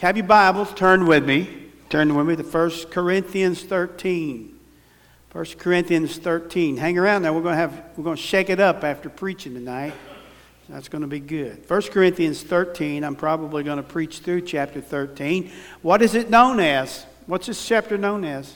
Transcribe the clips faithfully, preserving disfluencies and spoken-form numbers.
have your Bibles, turn with me. Turn with me to First Corinthians thirteen. First Corinthians thirteen. Hang around there. We're going to have we're going to shake it up after preaching tonight. That's going to be good. First Corinthians thirteen. I'm probably going to preach through chapter thirteen. What is it known as? What's this chapter known as?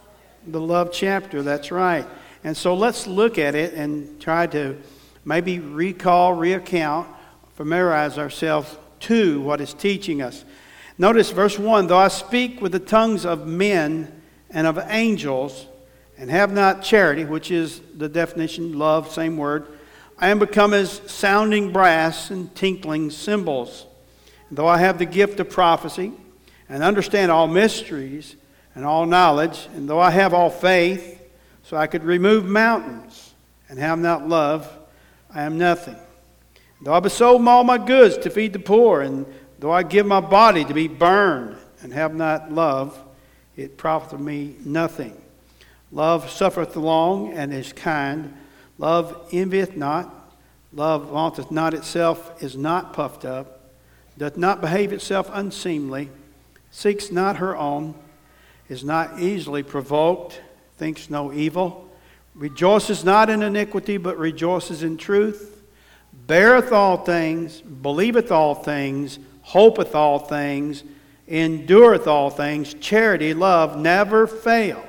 The love chapter. That's right. And so let's look at it and try to maybe recall, reaccount, familiarize ourselves to what it's teaching us. Notice verse one, though I speak with the tongues of men and of angels and have not charity, which is the definition, love, same word, I am become as sounding brass and tinkling cymbals. And though I have the gift of prophecy and understand all mysteries and all knowledge, and though I have all faith, so I could remove mountains and have not love, I am nothing. Though I bestow all my goods to feed the poor, and though I give my body to be burned and have not love, it profiteth me nothing. Love suffereth long and is kind. Love envieth not. Love vaunteth not itself, is not puffed up, doth not behave itself unseemly, seeks not her own, is not easily provoked, thinks no evil, rejoices not in iniquity, but rejoices in truth, beareth all things, believeth all things, hopeth all things, endureth all things. Charity, love, never faileth.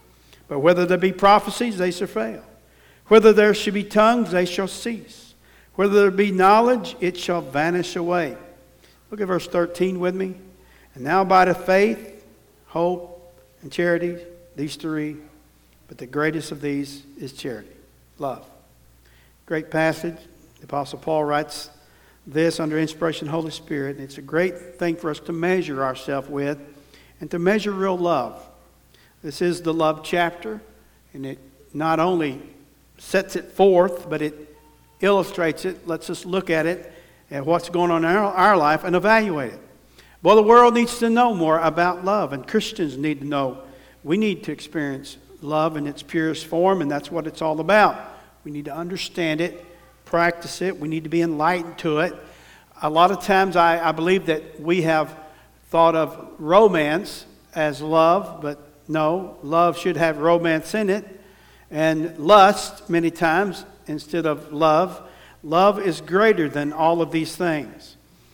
But whether there be prophecies, they shall fail. Whether there should be tongues, they shall cease. Whether there be knowledge, it shall vanish away. Look at verse thirteen with me. And now abideth faith, hope, and charity, these three. But the greatest of these is charity, love. Great passage. The Apostle Paul writes this under inspiration of the Holy Spirit. And it's a great thing for us to measure ourselves with and to measure real love. This is the love chapter, and it not only sets it forth, but it illustrates it, lets us look at it, at what's going on in our, our life, and evaluate it. Well, the world needs to know more about love, and Christians need to know. We need to experience love in its purest form, and that's what it's all about. We need to understand it, practice it. We need to be enlightened to it. A lot of times I, I believe that we have thought of romance as love, but no, love should have romance in it. And lust, many times, instead of love. Love is greater than all of these things.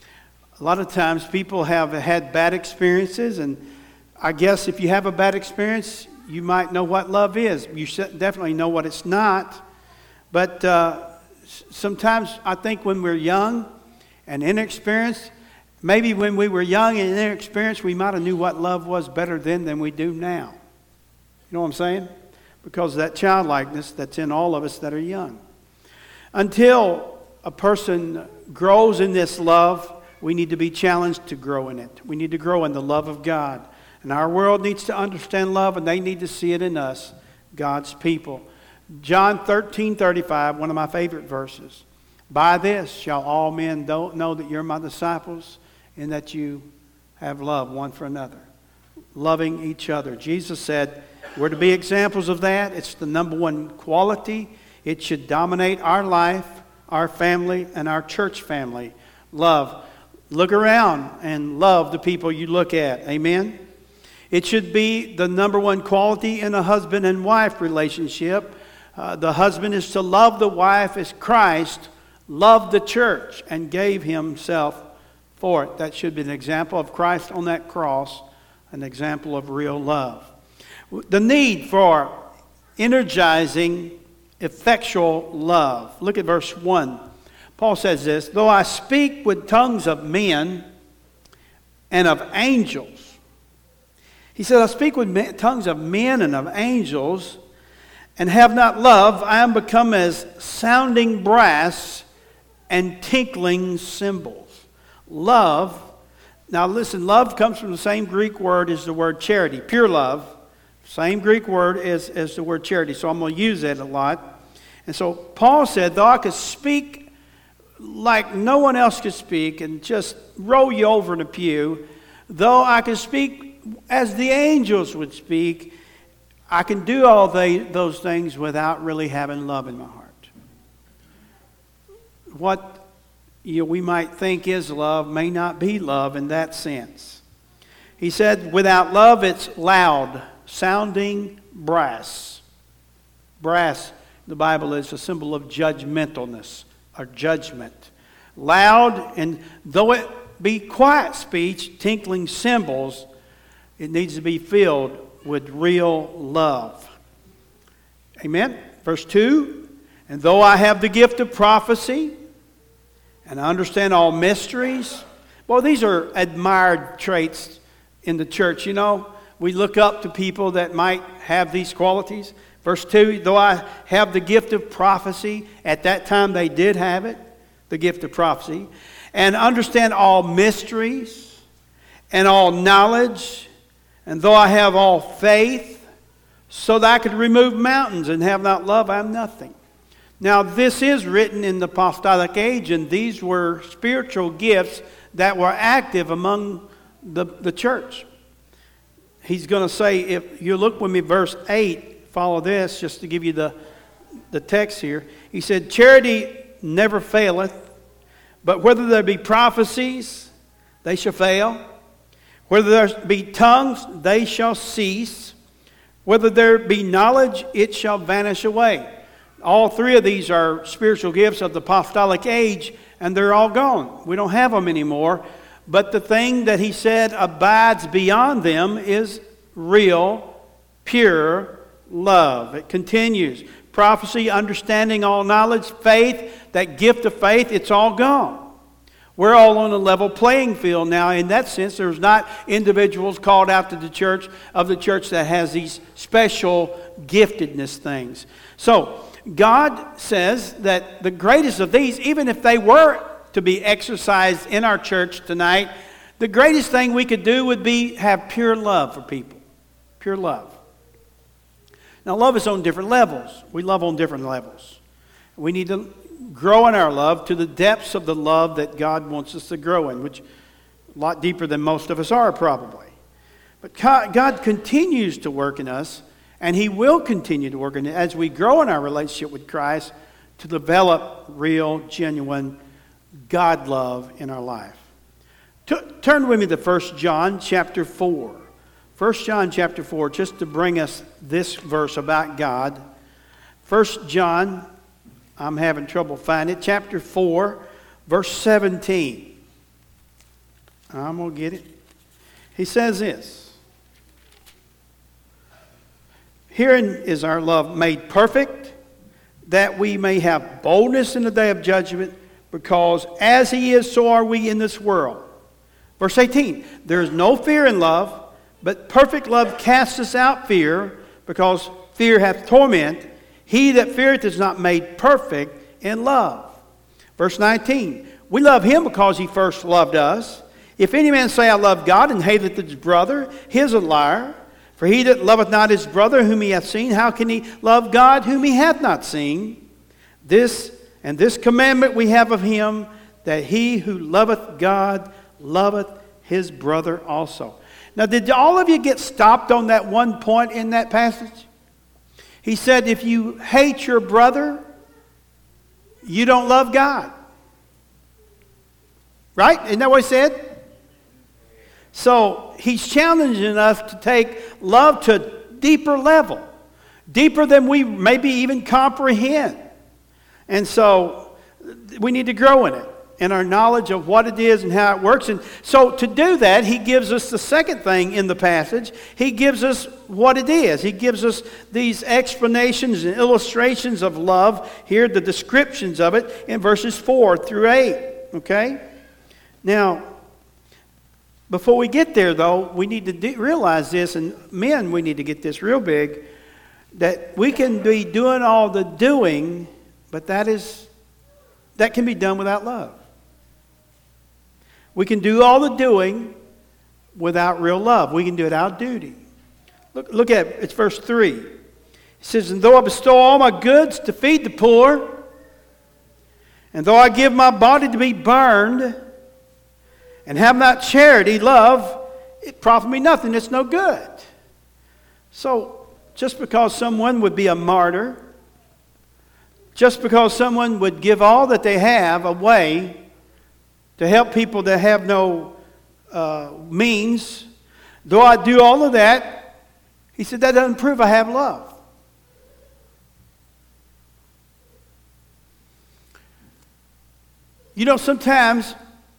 A lot of times people have had bad experiences, and I guess if you have a bad experience, you might know what love is. You should definitely know what it's not. But uh, sometimes I think when we're young and inexperienced, maybe when we were young and inexperienced, we might have knew what love was better then than we do now. You know what I'm saying? Because of that childlikeness that's in all of us that are young. Until a person grows in this love, we need to be challenged to grow in it. We need to grow in the love of God. And our world needs to understand love, and they need to see it in us, God's people. John thirteen thirty-five, one of my favorite verses. By this shall all men know that you're my disciples, and that you have love one for another. Loving each other. Jesus said we're to be examples of that. It's the number one quality. It should dominate our life, our family, and our church family. Love. Look around and love the people you look at. Amen? It should be the number one quality in a husband and wife relationship. Uh, the husband is to love the wife as Christ loved the church and gave himself for it. That should be an example of Christ on that cross, an example of real love. The need for energizing, effectual love. Look at verse one. Paul says this, though I speak with tongues of men and of angels. He said, I speak with men, tongues of men and of angels, and have not love, I am become as sounding brass and tinkling cymbals. Love, now listen, love comes from the same Greek word as the word charity, pure love. Same Greek word as, as the word charity, so I'm going to use that a lot. And so Paul said, though I could speak like no one else could speak and just roll you over in a pew, though I could speak as the angels would speak, I can do all they, those things without really having love in my heart. What you know, we might think is love may not be love in that sense. He said, without love, it's loud, sounding brass. Brass, the Bible is a symbol of judgmentalness or judgment. Loud, and though it be quiet speech, tinkling cymbals, it needs to be filled with real love. Amen. Verse two, and though I have the gift of prophecy, and I understand all mysteries. Well, these are admired traits in the church. You know, we look up to people that might have these qualities. Verse two, though I have the gift of prophecy, at that time they did have it, the gift of prophecy, and understand all mysteries and all knowledge, and though I have all faith, so that I could remove mountains and have not love, I am nothing. Now, this is written in the apostolic age, and these were spiritual gifts that were active among the, the church. He's going to say, if you look with me, verse eight, follow this, just to give you the, the text here. He said, charity never faileth, but whether there be prophecies, they shall fail. Whether there be tongues, they shall cease. Whether there be knowledge, it shall vanish away. All three of these are spiritual gifts of the apostolic age, and they're all gone. We don't have them anymore. But the thing that he said abides beyond them is real, pure love. It continues. Prophecy, understanding, all knowledge, faith, that gift of faith, it's all gone. We're all on a level playing field now. In that sense, there's not individuals called out to the church of the church that has these special giftedness things. So, God says that the greatest of these, even if they were to be exercised in our church tonight, the greatest thing we could do would be have pure love for people. Pure love. Now, love is on different levels. We love on different levels. We need to grow in our love to the depths of the love that God wants us to grow in, which is a lot deeper than most of us are probably. But God continues to work in us, and He will continue to work in it as we grow in our relationship with Christ to develop real, genuine God love in our life. T- turn with me to First John chapter four. First John chapter four, just to bring us this verse about God. First John, I'm having trouble finding it, chapter four, verse seventeen. I'm going to get it. He says this. Herein is our love made perfect, that we may have boldness in the day of judgment, because as He is, so are we in this world. Verse eighteen, there is no fear in love, but perfect love casteth out fear, because fear hath torment. He that feareth is not made perfect in love. Verse nineteen, we love Him because He first loved us. If any man say, I love God, and hateth his brother, he is a liar. For he that loveth not his brother whom he hath seen, how can he love God whom he hath not seen? This and this commandment we have of Him, that he who loveth God loveth his brother also. Now, did all of you get stopped on that one point in that passage? He said, if you hate your brother, you don't love God. Right? Isn't that what he said? So, he's challenging us to take love to a deeper level. Deeper than we maybe even comprehend. And so, we need to grow in it. In our knowledge of what it is and how it works. And so to do that, he gives us the second thing in the passage. He gives us what it is. He gives us these explanations and illustrations of love. Here, the descriptions of it in verses four through eight. Okay? Now, before we get there, though, we need to de- realize this, and men, we need to get this real big, that we can be doing all the doing, but that is that can be done without love. We can do all the doing without real love. We can do it out of duty. Look, look at it. It's verse three. It says, and though I bestow all my goods to feed the poor, and though I give my body to be burned, and have not charity, love, it profit me nothing. It's no good. So, just because someone would be a martyr, just because someone would give all that they have away to help people that have no uh, means, Though I do all of that, he said, that doesn't prove I have love. You know, sometimes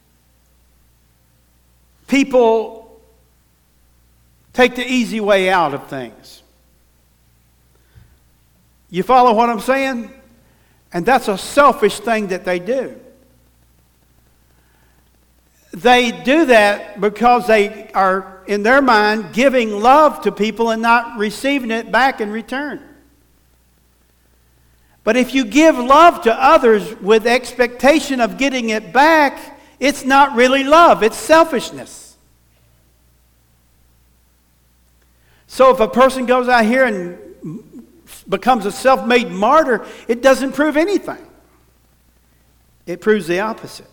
people take the easy way out of things. You follow what I'm saying? And that's a selfish thing that they do. They do that because they are, in their mind, giving love to people and not receiving it back in return. But if you give love to others with expectation of getting it back, it's not really love, it's selfishness. So if a person goes out here and becomes a self-made martyr, it doesn't prove anything. It proves the opposite.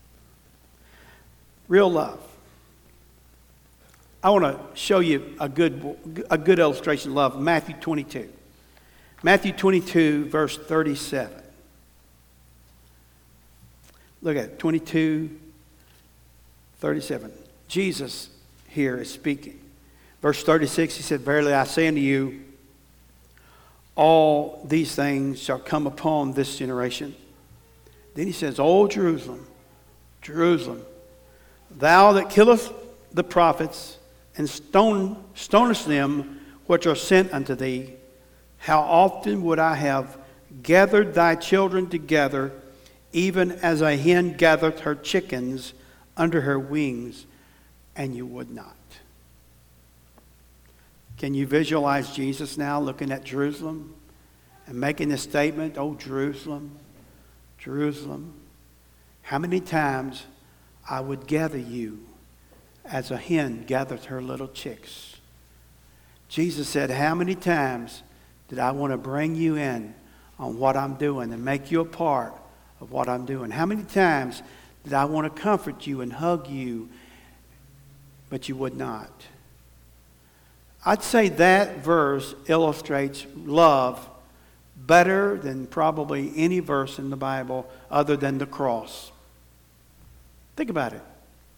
Real love. I want to show you a good, a good illustration of love. Matthew twenty-two. Matthew twenty-two, verse thirty-seven. Look at it. twenty-two, thirty-seven. Jesus here is speaking. Verse thirty-six, he said, verily I say unto you, all these things shall come upon this generation. Then he says, O Jerusalem, Jerusalem, thou that killest the prophets and stone, stonest them which are sent unto thee, how often would I have gathered thy children together, even as a hen gathereth her chickens under her wings, and you would not. Can you visualize Jesus now looking at Jerusalem and making this statement, oh Jerusalem, Jerusalem, how many times I would gather you as a hen gathers her little chicks. Jesus said, how many times did I want to bring you in on what I'm doing and make you a part of what I'm doing? How many times did I want to comfort you and hug you, but you would not? I'd say that verse illustrates love better than probably any verse in the Bible other than the cross. Think about it.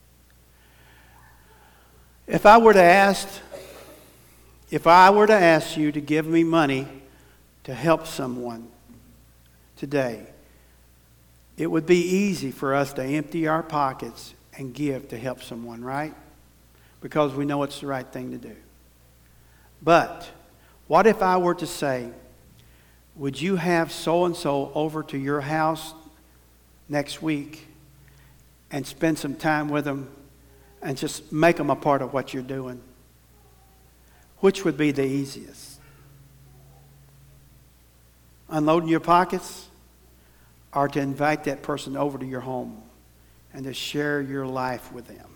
If I were to ask, if I were to ask you to give me money to help someone today, it would be easy for us to empty our pockets and give to help someone, right? Because we know it's the right thing to do. But what if I were to say, would you have so-and-so over to your house next week and spend some time with them and just make them a part of what you're doing? Which would be the easiest? Unloading your pockets, or to invite that person over to your home and to share your life with them?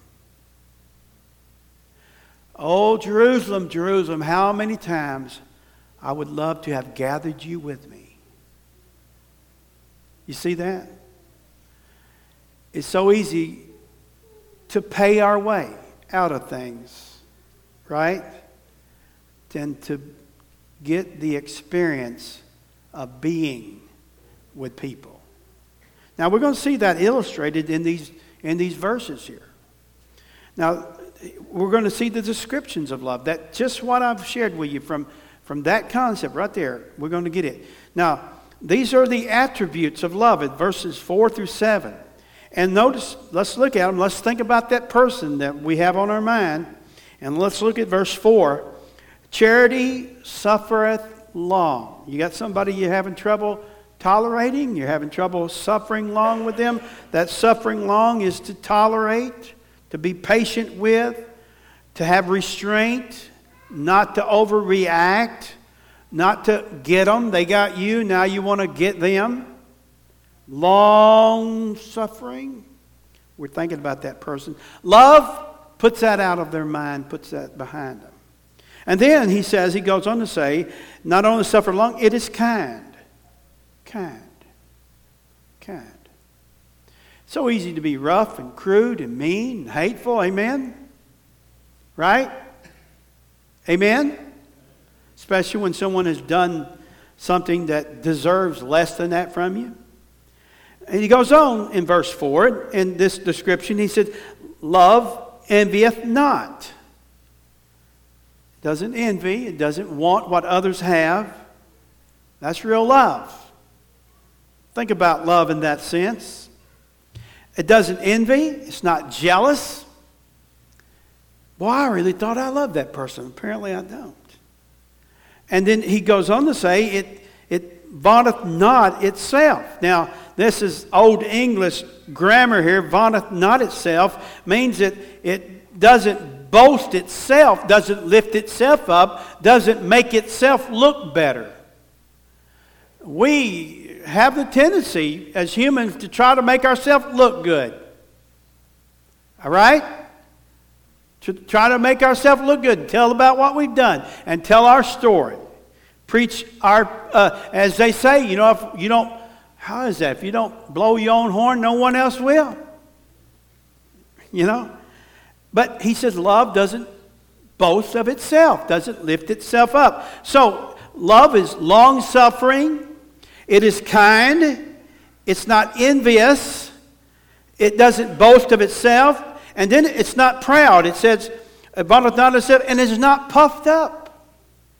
Oh, Jerusalem, Jerusalem, how many times I would love to have gathered you with me. You see that? It's so easy to pay our way out of things, right? Than to get the experience of being with people. Now we're going to see that illustrated in these in these verses here. Now we're going to see the descriptions of love. That just what I've shared with you from, from that concept right there. We're going to get it. Now, these are the attributes of love in verses four through seven. And notice, let's look at them. Let's think about that person that we have on our mind. And let's look at verse four. Charity suffereth long. You got somebody you're having trouble tolerating? You're having trouble suffering long with them? That suffering long is to tolerate, to be patient with, to have restraint, not to overreact, not to get them. They got you, now you want to get them. Long suffering. We're thinking about that person. Love puts that out of their mind, puts that behind them. And then he says, he goes on to say, not only suffer long, it is kind. Kind. Kind. So easy to be rough and crude and mean and hateful. Amen? Right? Amen? Especially when someone has done something that deserves less than that from you. And he goes on in verse four, in this description, he said, love envieth not. doesn't envy. It doesn't want what others have. That's real love. Think about love in that sense. It doesn't envy. It's not jealous. Boy, I really thought I loved that person. Apparently I don't. And then he goes on to say, it, it vaunteth not itself. Now, this is Old English grammar here. Vaunteth not itself means that it doesn't boast itself, doesn't lift itself up, doesn't make itself look better. We have the tendency as humans to try to make ourselves look good. All right? To try to make ourselves look good. Tell about what we've done and tell our story. Preach our, uh, as they say, you know, if you don't, how is that? If you don't blow your own horn, no one else will. You know? But he says love doesn't boast of itself, doesn't lift itself up. So love is long-suffering. It is kind. It's not envious. It doesn't boast of itself. And then it's not proud. It says, vaunteth not itself, and is not puffed up.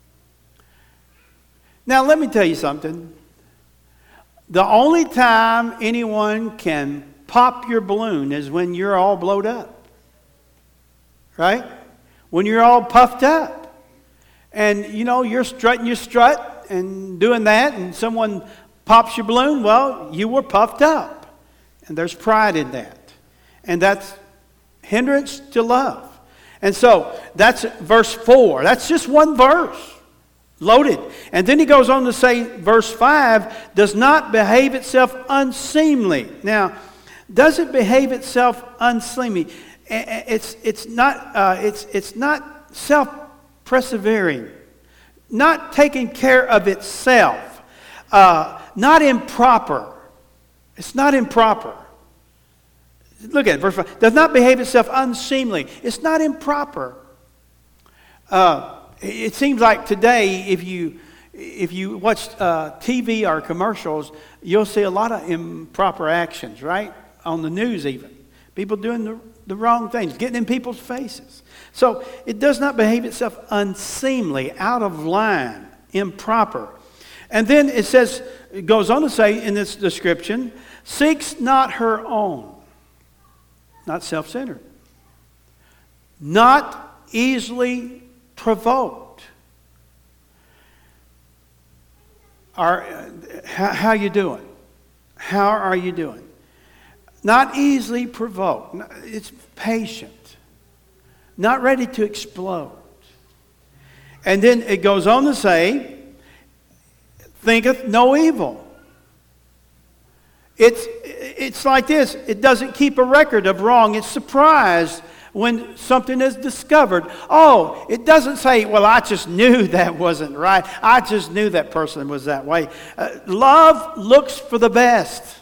Now, let me tell you something. The only time anyone can pop your balloon is when you're all blowed up. Right? When you're all puffed up. And, you know, you're strutting your strut and doing that, and someone pops your balloon, well, you were puffed up. And there's pride in that. And that's hindrance to love. And so that's verse four. That's just one verse. Loaded. And then he goes on to say, verse five, does not behave itself unseemly. Now, does it behave itself unseemly? It's, it's not, uh, it's, it's not self-persevering. Not taking care of itself. Uh, not improper. It's not improper. Look at it, verse five. Does not behave itself unseemly. It's not improper. Uh, it seems like today, if you if you watch uh, T V or commercials, you'll see a lot of improper actions, right? On the news even. People doing the, the wrong things, getting in people's faces. So it does not behave itself unseemly, out of line, improper. And then it says, it goes on to say in this description, seeks not her own. Not self-centered. Not easily provoked. Are, how, how you doing? How are you doing? Not easily provoked. It's patient. Not ready to explode. And then it goes on to say, thinketh no evil. It's, it's like this. It doesn't keep a record of wrong. It's surprised when something is discovered. Oh, it doesn't say, well, I just knew that wasn't right. I just knew that person was that way. Uh, love looks for the best.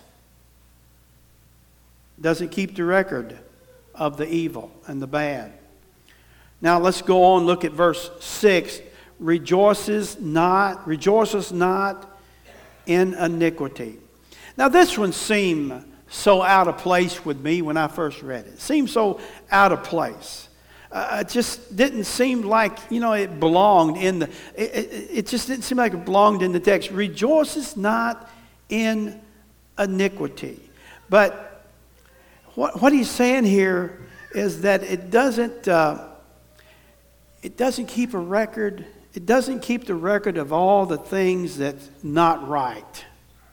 Doesn't keep the record of the evil and the bad. Now let's go on, look at verse six. Rejoices not, rejoices not in iniquity. Now this one seemed so out of place with me when I first read it. It seemed so out of place. Uh, it just didn't seem like, you know, it belonged in the, it, it, it just didn't seem like it belonged in the text. Rejoices not in iniquity. But what, what he's saying here is that it doesn't, uh, it doesn't keep a record, it doesn't keep the record of all the things that's not right.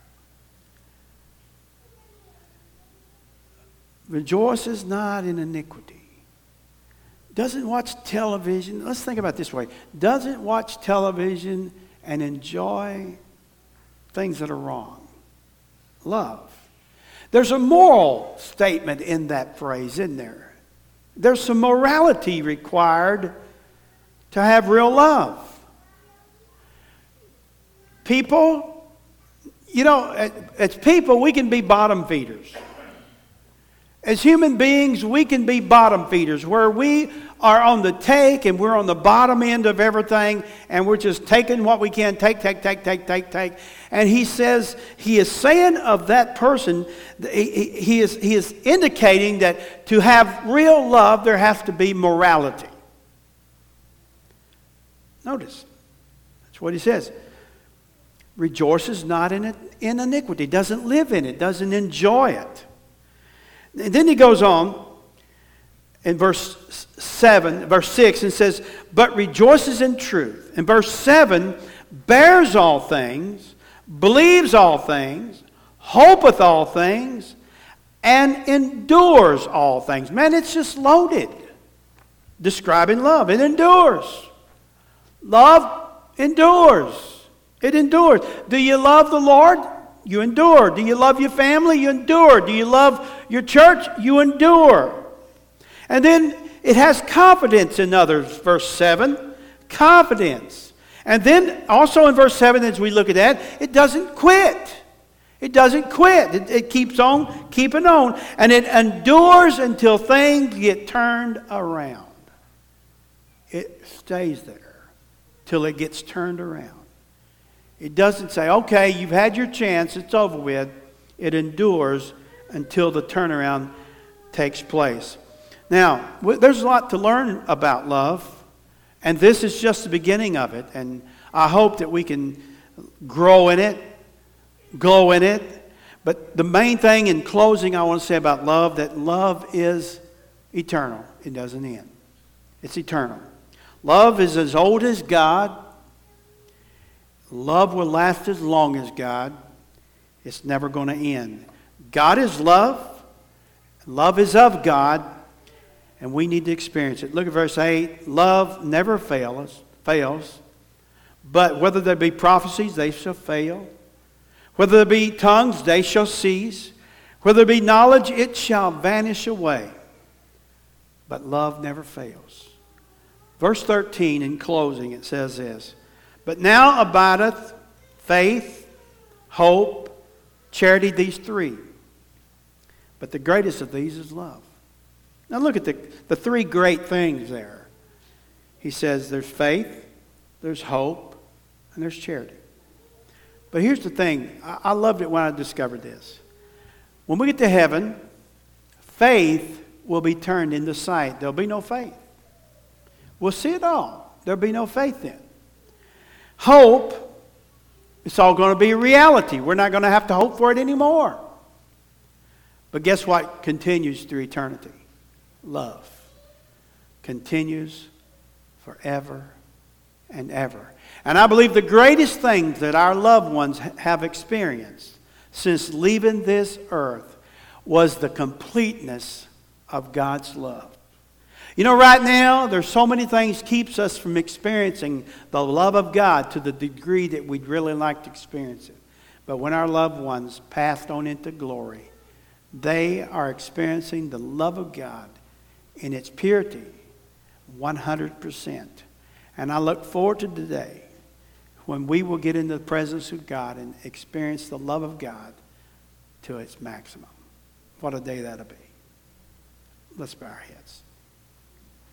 Rejoices not in iniquity. Doesn't watch television. Let's think about it this way. Doesn't watch television and enjoy things that are wrong. Love. There's a moral statement in that phrase, isn't there? There's some morality required to have real love. People, you know, as people, we can be bottom feeders. As human beings, we can be bottom feeders, where we are on the take and we're on the bottom end of everything, and we're just taking what we can, take, take, take, take, take, take. And he says, he is saying of that person, he, he, is, he is indicating that to have real love, there has to be morality. Notice. That's what he says. Rejoices not in it, in iniquity. Doesn't live in it. Doesn't enjoy it. And then he goes on in verse seven, verse six, and says, but rejoices in truth. In verse seven, bears all things, believes all things, hopeth all things, and endures all things. Man, it's just loaded. Describing love. It endures. Love endures. It endures. Do you love the Lord? You endure. Do you love your family? You endure. Do you love your church? You endure. And then it has confidence in others, verse seven. Confidence. And then also in verse seven, as we look at that, it doesn't quit. It doesn't quit. It, it keeps on keeping on. And it endures until things get turned around. It stays there till it gets turned around. It doesn't say, okay, you've had your chance, it's over with. It endures until the turnaround takes place. Now, there's a lot to learn about love, and this is just the beginning of it. And I hope that we can grow in it, glow in it. But the main thing in closing I want to say about love, that love is eternal. It doesn't end. It's eternal. Love is as old as God. Love will last as long as God. It's never going to end. God is love. Love is of God. And we need to experience it. Look at verse eight. Love never fails, fails. But whether there be prophecies, they shall fail. Whether there be tongues, they shall cease. Whether there be knowledge, it shall vanish away. But love never fails. Verse thirteen, in closing, it says this. But now abideth faith, hope, charity, these three. But the greatest of these is love. Now look at the, the three great things there. He says there's faith, there's hope, and there's charity. But here's the thing. I, I loved it when I discovered this. When we get to heaven, faith will be turned into sight. There'll be no faith. We'll see it all. There'll be no faith then. Hope, it's all going to be a reality. We're not going to have to hope for it anymore. But guess what continues through eternity? Love. Continues forever and ever. And I believe the greatest things that our loved ones have experienced since leaving this earth was the completeness of God's love. You know, right now, there's so many things keeps us from experiencing the love of God to the degree that we'd really like to experience it. But when our loved ones passed on into glory, they are experiencing the love of God in its purity, one hundred percent. And I look forward to the day when we will get into the presence of God and experience the love of God to its maximum. What a day that'll be. Let's bow our heads.